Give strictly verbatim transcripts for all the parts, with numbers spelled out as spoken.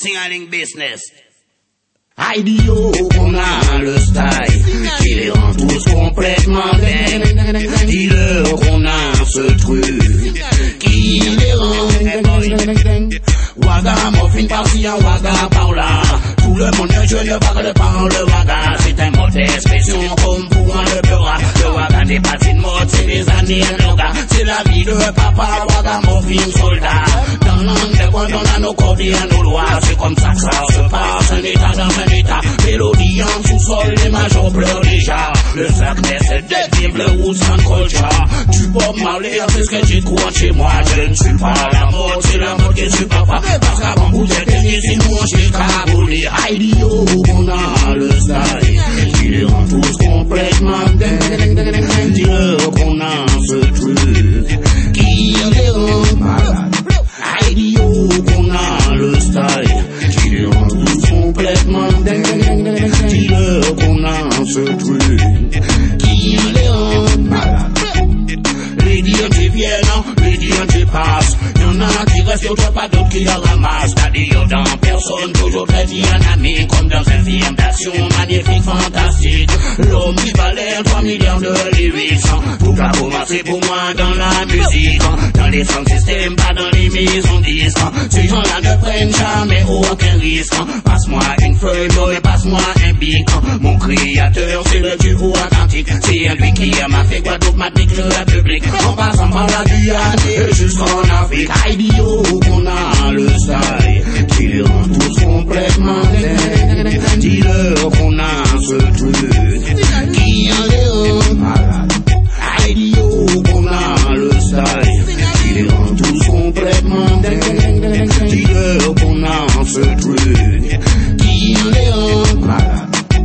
signaling business. Idio, on a le style qui les rend tous complètement dingues. Dis-leur qu'on a ce truc qui les rend dingues. Waga, morphine par-ci, waga par-là. Tout le monde ne je ne parle pas en le waga. C'est un mot d'expression comme pour un le pleura. Le waga n'est pas une mode, c'est des années un yoga. C'est la vie de papa, waga, morphine, soldat. Dans l'angle, quand on a nos codes et nos lois, c'est comme ça que ça se passe. Un état dans un état, mélodie en sous-sol, les majors pleurent déjà. Le sac c'est des bibles ou sans culture. Tu peux m'aller, c'est ce que j'ai crois chez moi. Je ne suis pas la mode, c'est la mode que suis papa. Parce qu'avant vous êtes dernier, c'est nous on chez Kabouli. Idio, on a le style qui les rend tous complètement dingues. Dis-leur qu'on a ce truc qui les rend malades. Idio, qu'on a le style qui les rend tous complètement dingues. Dis-leur qu'on a ce truc qui les rend malades. Les dieux qui viennent, les dieux qui passent. Y'en a qui restent, d'autres pas d'autres qui la ramassent. T'as des yeux dans personne, toujours très bien ami. Comme dans un film d'action magnifique, fantastique. L'homme qui valait trois milliards de lyrics. Tout a commencé pour moi dans la musique. Dans les sound systems, pas dans les maisons disques. Ces gens-là ne prennent jamais aucun risque. Passe-moi une feuille, et passe-moi un bic. Mon créateur, c'est le duo atlantique. C'est lui qui m'a fait Guadeloupe, m'a pique le public. En passant par la Guyane et jusqu'en Afrique. Idio, on a le style qui les rend tous complètement dingues. Dis-leur qu'on a ce truc qui les rend malades. Idio, on a le style qui les rend tous complètement dingues. Dis-leur qu'on a ce truc qui les rend malades.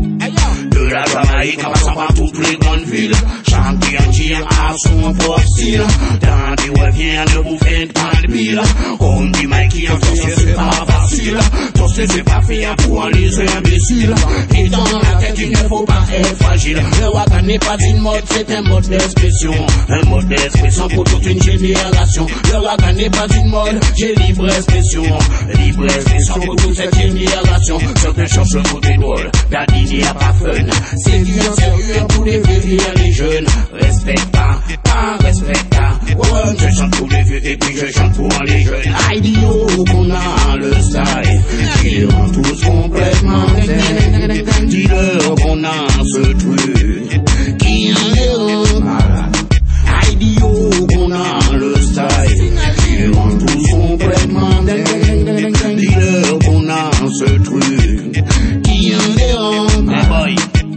De la Jamaïque en passant par toutes les grandes villes, chaque qui a son propre style. Dans des reviens de bouffer de pain de pile. On dit Mikey en français c'est pas facile. Toaster c'est pas fait pour les imbéciles. Et dans la tête il ne faut pas être fragile. Le waga n'est pas une mode, c'est un mode d'expression. Un mode d'expression pour toute une génération. Le waga n'est pas une mode, j'ai libre expression. Libre expression pour toute cette génération. Certains cherchent le côté drôle, Daddy n'y a pas fun. C'est dur, sérieux pour les vieux et les jeunes. Respecte pas, pas respecte pas. Ouais, je chante pour les vieux et puis je chante pour les jeunes. Idio, qu'on a le style qui les rend tous complètement dingues. Dis-leur qu'on a ce truc qui les rend malades. Idio, qu'on a le style qui les rend tous complètement dingues. Dis-leur qu'on a ce truc qui les rend malades.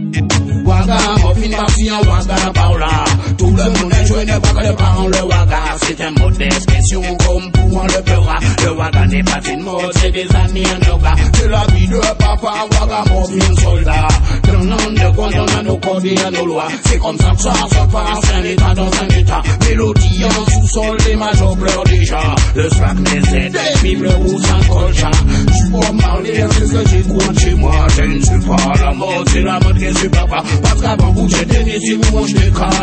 Waga, morphine par-ci, waga par-là. Tout le monde est joué, ne parle pas en le waga. C'est un mode d'expression comme pour un le pleura. Le waga n'est pas une mode, c'est des années en yoga. C'est la vie de papa, waga, morphine, soldat. Dans l'underground, on a nos codes et nos lois. C'est comme ça que ça se passe, un état dans un état. Mélodie en sous-sol, les majors pleurent déjà. Le swag n'est des bibles ou sans colcha. Tu peux m'parler, c'est ce que j'écoute chez moi. Je ne suis pas la mode, c'est la mode que je suis papa. Parce qu'avant vous j'étais né, si vous mangez des cas